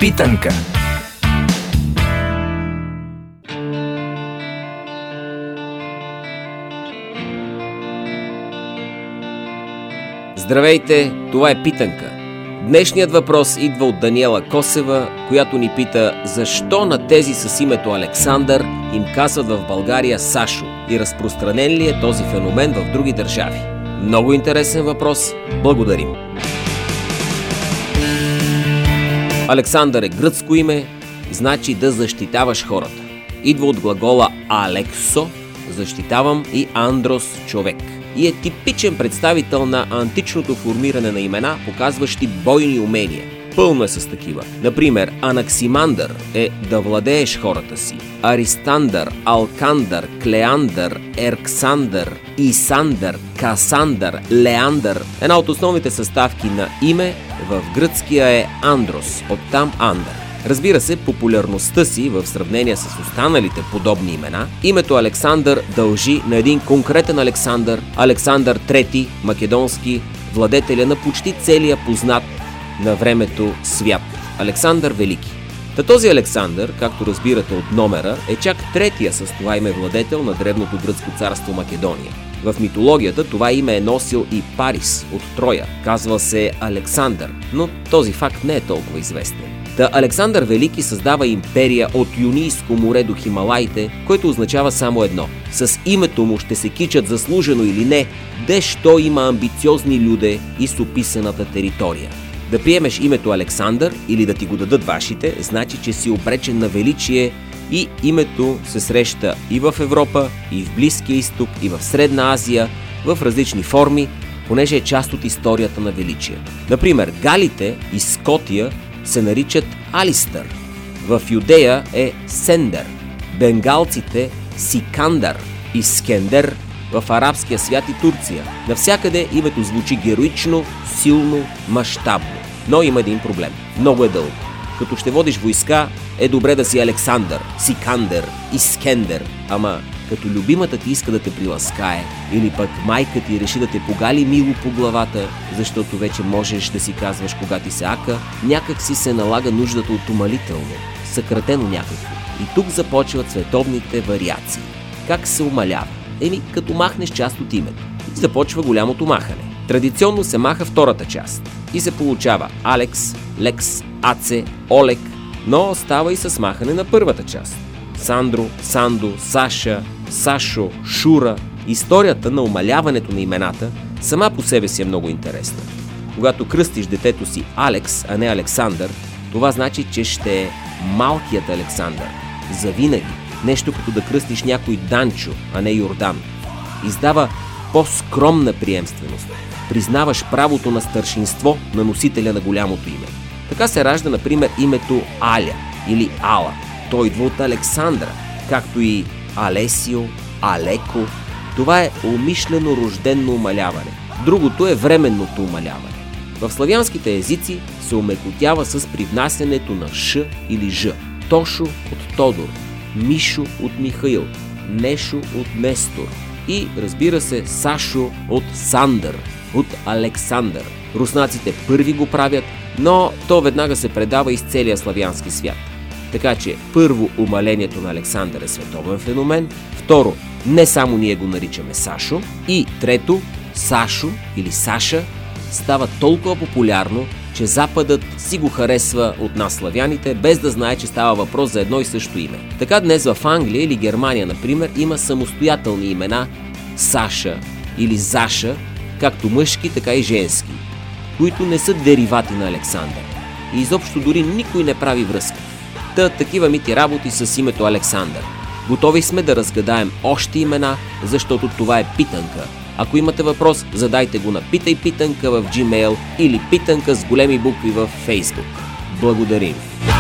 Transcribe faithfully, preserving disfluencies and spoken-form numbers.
Питанка. Здравейте, това е Питанка. Днешният въпрос идва от Даниела Косева, която ни пита защо на тези с името Александър им казват в България Сашо и разпространен ли е този феномен в други държави. Много интересен въпрос, благодарим. Александър е гръцко име, значи да защитаваш хората. Идва от глагола алексо, защитавам, и андрос, човек. И е типичен представител на античното формиране на имена, показващи бойни умения. Пълно е с такива. Например, Анаксимандър е да владееш хората си. Аристандър, Алкандър, Клеандър, Ерксандър, Исандър, Касандър, Леандър. Една от основните съставки на име в гръцкия е андрос, оттам андър. Разбира се, популярността си в сравнение с останалите подобни имена, името Александър дължи на един конкретен Александър, Александър трети, македонски, владетеля на почти целия познат на времето свят, Александър Велики. Та този Александър, както разбирате от номера, е чак третия с това име владетел на древното гръцко царство Македония. В митологията това име е носил и Парис от Троя, казвал се Александър, но този факт не е толкова известен. Та Александър Велики създава империя от Юнийско море до Хималаите, което означава само едно. С името му ще се кичат заслужено или не, дещо има амбициозни люде и с описаната територия. Да приемеш името Александър или да ти го дадат вашите, значи, че си обречен на величие, и името се среща и в Европа, и в Близкия изток, и в Средна Азия, в различни форми, понеже е част от историята на величие. Например, галите и Скотия се наричат Алистър, в Юдея е Сендер, бенгалците Сикандър, Искендер в арабския свят и Турция. Навсякъде името звучи героично, силно, мащабно. Но има един проблем. Много е дълго. Като ще водиш войска, е добре да си Александър, Сикандър, Искендер, ама като любимата ти иска да те приласкае, или пък майка ти реши да те погали мило по главата, защото вече можеш да си казваш кога ти се ака, някак си се налага нуждата от умалително, съкратено някакво. И тук започват световните вариации. Как се умалява? Еми, като махнеш част от името. И започва голямото махане. Традиционно се маха втората част и се получава Алекс, Лекс, Аце, Олег, но става и с махане на първата част. Сандро, Сандо, Саша, Сашо, Шура. Историята на умаляването на имената сама по себе си е много интересна. Когато кръстиш детето си Алекс, а не Александър, това значи, че ще е малкият Александър. Завинаги. Нещо като да кръстиш някой Данчо, а не Йордан. Издава по-скромна приемственост. Признаваш правото на старшинство на носителя на голямото име. Така се ражда, например, името Аля или Ала. Той идва от Александра, както и Алесио, Алеко. Това е умишлено рождено умаляване. Другото е временното умаляване. В славянските езици се омекотява с привнасянето на Ш или Ж. Тошо от Тодор, Мишо от Михаил, Нешо от Нестор и, разбира се, Сашо от Сандър, от Александър. Руснаците първи го правят, но то веднага се предава из целия славянски свят. Така че, първо, умалението на Александър е световен феномен, второ, не само ние го наричаме Сашо, и трето, Сашо или Саша става толкова популярно, че Западът си го харесва от нас славяните, без да знае, че става въпрос за едно и също име. Така днес в Англия или Германия, например, има самостоятелни имена Саша или Заша, както мъжки, така и женски, които не са деривати на Александър. И изобщо дори никой не прави връзка. Та такива мити работи с името Александър. Готови сме да разгадаем още имена, защото това е Питанка. Ако имате въпрос, задайте го на Питай Питанка в Gmail или Питанка с големи букви в Facebook. Благодарим!